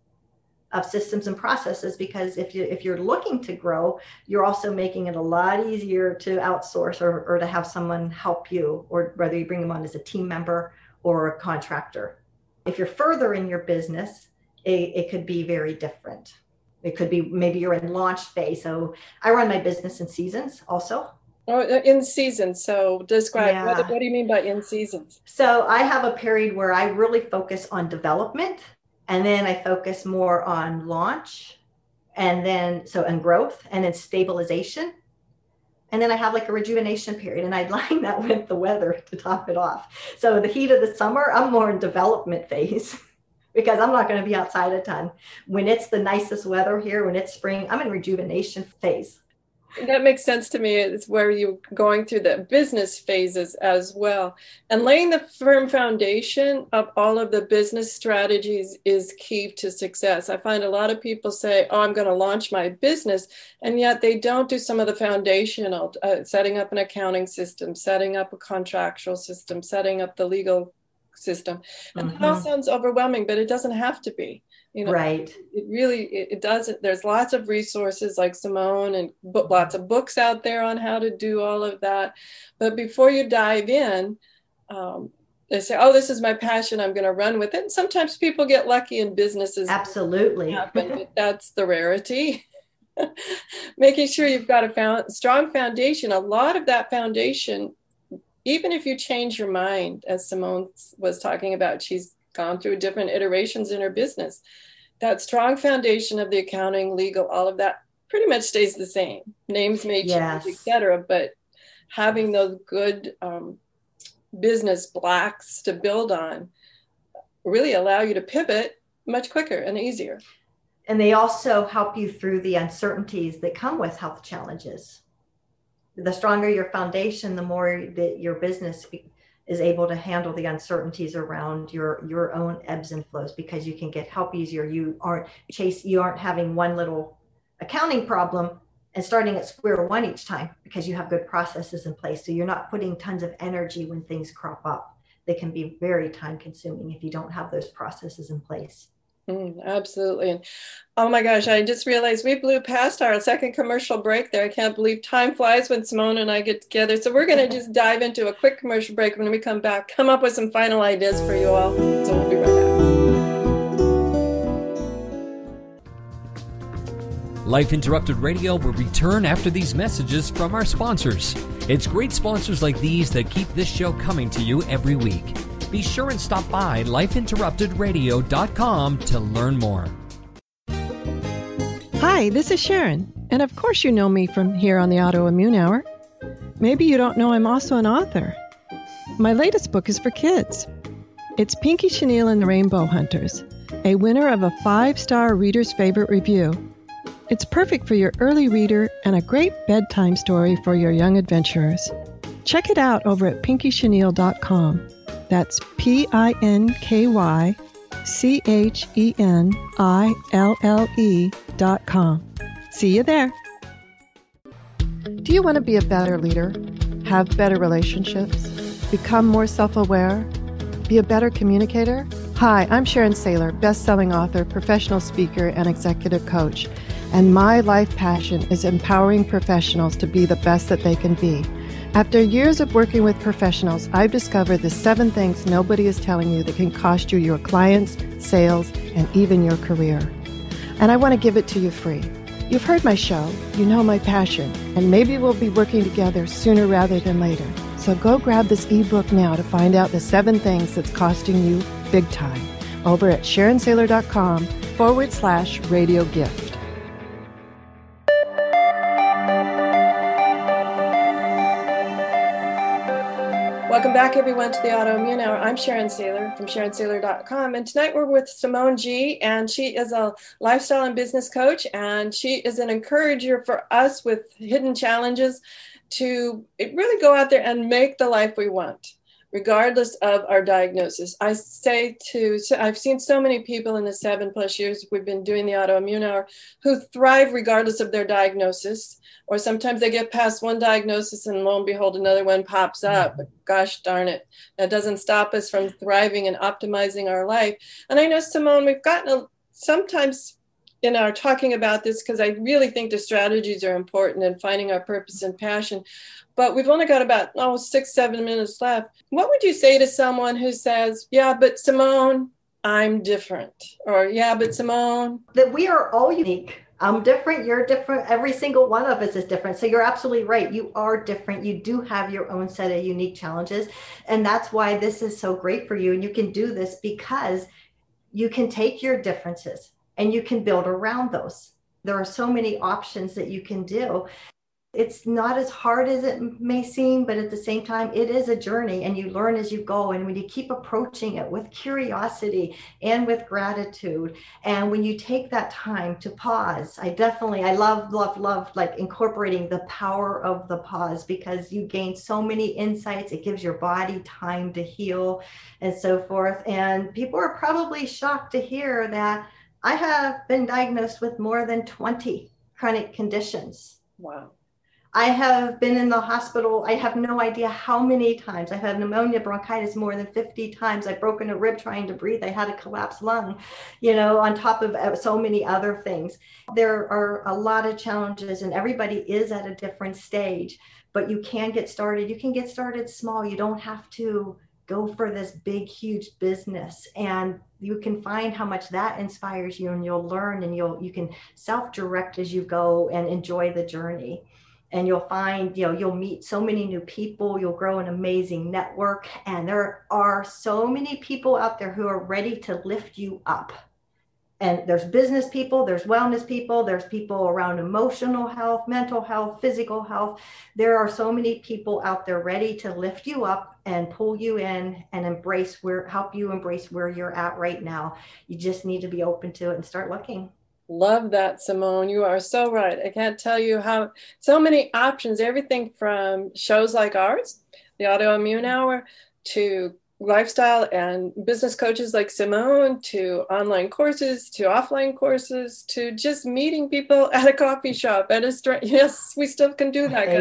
of systems and processes, because if you if you're looking to grow, you're also making it a lot easier to outsource or, or to have someone help you, or whether you bring them on as a team member or a contractor. If you're further in your business, it, it could be very different. It could be maybe you're in launch phase. So I run my business in seasons also. Oh, in season. So describe, Yeah. what, what do you mean by in seasons? So I have a period where I really focus on development, and then I focus more on launch, and then so and growth, and then stabilization. And then I have like a rejuvenation period, and I line that with the weather to top it off. So the heat of the summer, I'm more in development phase because I'm not going to be outside a ton. When it's the nicest weather here, when it's spring, I'm in rejuvenation phase. That makes sense to me. It's where you're going through the business phases as well. And laying the firm foundation of all of the business strategies is key to success. I find a lot of people say, oh, I'm going to launch my business, and yet they don't do some of the foundational, uh, setting up an accounting system, setting up a contractual system, setting up the legal system. And Mm-hmm. that all sounds overwhelming, but it doesn't have to be. You know, Right. It really, it, it doesn't, there's lots of resources like Simone and book, lots of books out there on how to do all of that. But before you dive in, um, they say, oh, this is my passion, I'm going to run with it. And sometimes people get lucky in businesses. Absolutely. Happen, but that's the rarity. Making sure you've got a found, strong foundation. A lot of that foundation, even if you change your mind, as Simone was talking about, she's gone through different iterations in her business. That strong foundation of the accounting, legal, all of that pretty much stays the same. Names may change, Yes. et cetera, but having those good um, business blocks to build on really allow you to pivot much quicker and easier. And they also help you through the uncertainties that come with health challenges. The stronger your foundation, the more that your business is able to handle the uncertainties around your your own ebbs and flows, because you can get help easier. You aren't chase, you aren't having one little accounting problem and starting at square one each time because you have good processes in place. So you're not putting tons of energy when things crop up. They can be very time consuming if you don't have those processes in place. Mm, absolutely. And oh my gosh, I just realized we blew past our second commercial break there. I can't believe time flies when Simone and I get together. So we're going to just dive into a quick commercial break. When we come back, come up with some final ideas for you all. So we'll be right back. Life Interrupted Radio will return after these messages from our sponsors. It's great sponsors like these that keep this show coming to you every week. Be sure and stop by life interrupted radio dot com to learn more. Hi, this is Sharon, and of course you know me from here on the Autoimmune Hour. Maybe you don't know I'm also an author. My latest book is for kids. It's Pinky Chenille and the Rainbow Hunters, a winner of a five-star Reader's Favorite review. It's perfect for your early reader and a great bedtime story for your young adventurers. Check it out over at pinky chenille dot com. That's P I N K Y C H E N I L L E dot com. See you there. Do you want to be a better leader? Have better relationships? Become more self-aware? Be a better communicator? Hi, I'm Sharon Saylor, best-selling author, professional speaker, and executive coach. And my life passion is empowering professionals to be the best that they can be. After years of working with professionals, I've discovered the seven things nobody is telling you that can cost you your clients, sales, and even your career. And I want to give it to you free. You've heard my show, you know my passion, and maybe we'll be working together sooner rather than later. So go grab this ebook now to find out the seven things that's costing you big time over at sharon saylor dot com forward slash radio gift. Welcome back, everyone, to the Autoimmune Hour. I'm Sharon Saylor from sharon saylor dot com, and tonight we're with Simone G, and she is a lifestyle and business coach, and she is an encourager for us with hidden challenges to really go out there and make the life we want, regardless of our diagnosis. I say to, I've seen so many people in the seven plus years we've been doing the Autoimmune Hour who thrive regardless of their diagnosis, or sometimes they get past one diagnosis and lo and behold, another one pops up. But gosh darn it, that doesn't stop us from thriving and optimizing our life. And I know, Simone, we've gotten a, sometimes in our talking about this, because I really think the strategies are important in finding our purpose and passion. But we've only got about, oh, six, seven minutes left. What would you say to someone who says, yeah, but Simone, I'm different? Or, yeah, but Simone. That we are all unique. I'm different. You're different. Every single one of us is different. So you're absolutely right. You are different. You do have your own set of unique challenges. And that's why this is so great for you. And you can do this because you can take your differences and you can build around those. There are so many options that you can do. It's not as hard as it may seem, but at the same time, it is a journey and you learn as you go. And when you keep approaching it with curiosity and with gratitude, and when you take that time to pause, I definitely, I love, love, love, like incorporating the power of the pause, because you gain so many insights. It gives your body time to heal and so forth. And people are probably shocked to hear that I have been diagnosed with more than twenty chronic conditions. Wow. I have been in the hospital. I have no idea how many times. I've had pneumonia, bronchitis more than fifty times. I've broken a rib trying to breathe. I had a collapsed lung, you know, on top of so many other things. There are a lot of challenges and everybody is at a different stage, but you can get started. You can get started small. You don't have to go for this big, huge business, and you can find how much that inspires you, and you'll learn, and you'll, you can self-direct as you go and enjoy the journey. And you'll find, you know, you'll meet so many new people, you'll grow an amazing network. And there are so many people out there who are ready to lift you up. And there's business people, there's wellness people, there's people around emotional health, mental health, physical health. There are so many people out there ready to lift you up and pull you in and embrace where, help you embrace where you're at right now. You just need to be open to it and start looking. Love that, Simone. You are so right. I can't tell you how, so many options, everything from shows like ours, the Autoimmune Hour, to lifestyle and business coaches like Simone, to online courses, to offline courses, to just meeting people at a coffee shop, at a store. Yes, we still can do that,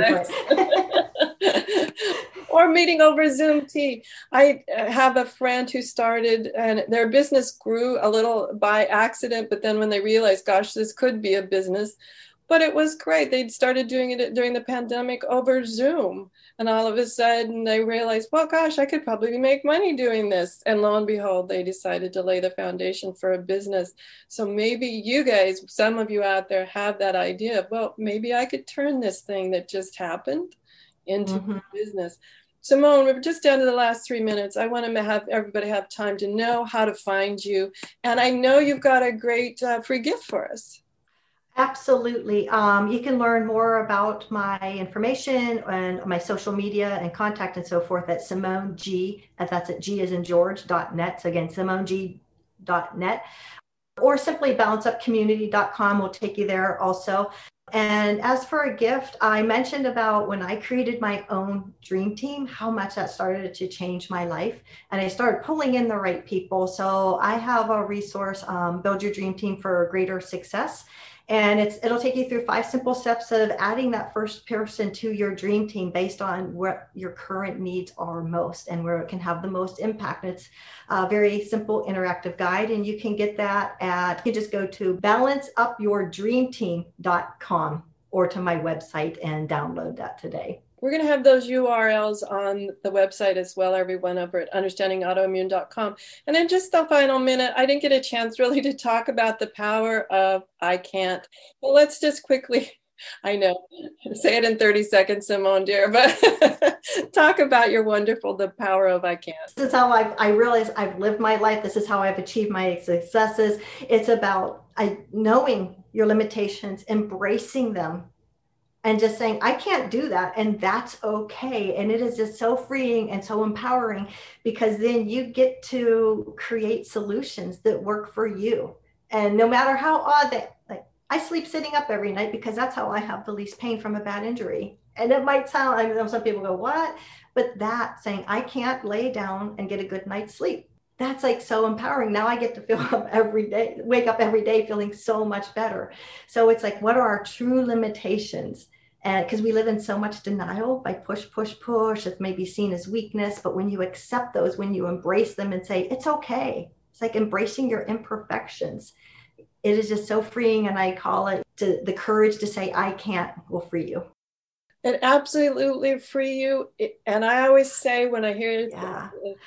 guys. Or meeting over Zoom tea. I have a friend who started, and their business grew a little by accident, but then when they realized, gosh, this could be a business, but it was great. They'd started doing it during the pandemic over Zoom. And all of a sudden they realized, well, gosh, I could probably make money doing this. And lo and behold, they decided to lay the foundation for a business. So maybe you guys, some of you out there have that idea. Well, maybe I could turn this thing that just happened into Mm-hmm. a business. Simone, we're just down to the last three minutes. I want to have everybody have time to know how to find you. And I know you've got a great uh, free gift for us. Absolutely. Um, you can learn more about my information and my social media and contact and so forth at Simone G, and that's at G as in George dot net. So again, Simone G dot net, or simply balance up community dot com will take you there also. And as for a gift, I mentioned about when I created my own dream team, how much that started to change my life. And I started pulling in the right people. So I have a resource, um, Build Your Dream Team for Greater Success. And it's, it'll take you through five simple steps of adding that first person to your dream team based on what your current needs are most and where it can have the most impact. It's a very simple interactive guide, and you can get that at, you just go to balance up your dream team dot com or to my website and download that today. We're going to have those U R Ls on the website as well, everyone, over at understanding autoimmune dot com. And then just the final minute, I didn't get a chance really to talk about the power of I can't. But let's just quickly, I know, say it in thirty seconds, Simone, dear, but talk about your wonderful, the power of I can't. This is how I've, I realize I've lived my life. This is how I've achieved my successes. It's about I, knowing your limitations, embracing them, and just saying, I can't do that. And that's okay. And it is just so freeing and so empowering, because then you get to create solutions that work for you. And no matter how odd that, like, I sleep sitting up every night because that's how I have the least pain from a bad injury. And it might sound, I know some people go, what? But that saying, I can't lay down and get a good night's sleep. That's like so empowering. Now I get to feel up every day, wake up every day feeling so much better. So it's like, what are our true limitations? And because we live in so much denial by push, push, push, it may be seen as weakness. But when you accept those, when you embrace them and say, it's okay, it's like embracing your imperfections. It is just so freeing. And I call it to, the courage to say, I can't will free you. It absolutely free you. And I always say when I hear it, Yeah.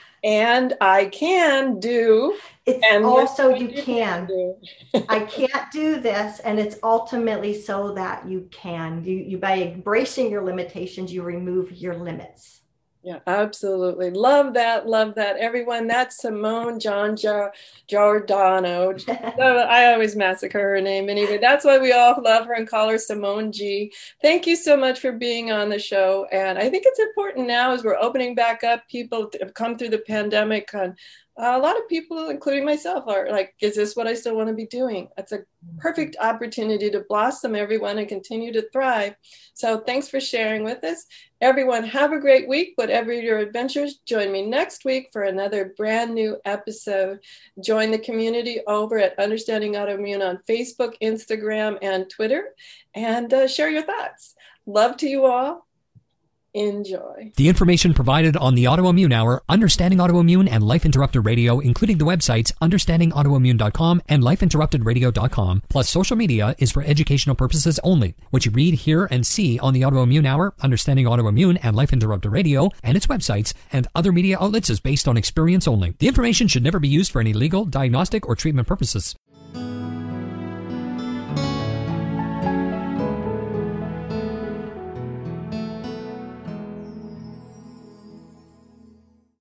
and I can do. It's and also what you you can. do. I can't do this. And it's ultimately so that you can. You, you by embracing your limitations, you remove your limits. Yeah, absolutely. Love that. Love that. Everyone, that's Simone John Giordano. I always massacre her name anyway. That's why we all love her and call her Simone G. Thank you so much for being on the show. And I think it's important now as we're opening back up, people have come through the pandemic. And a lot of people, including myself, are like, is this what I still want to be doing? It's a perfect opportunity to blossom, everyone, and continue to thrive. So thanks for sharing with us. Everyone, have a great week. Whatever your adventures, join me next week for another brand new episode. Join the community over at Understanding Autoimmune on Facebook, Instagram, and Twitter, and uh, share your thoughts. Love to you all. Enjoy. The information provided on the Autoimmune Hour, Understanding Autoimmune, and Life Interrupted Radio, including the websites understanding autoimmune dot com and life interrupted radio dot com, plus social media, is for educational purposes only. What you read, hear, and see on the Autoimmune Hour, Understanding Autoimmune, and Life Interrupted Radio, and its websites, and other media outlets is based on experience only. The information should never be used for any legal, diagnostic, or treatment purposes.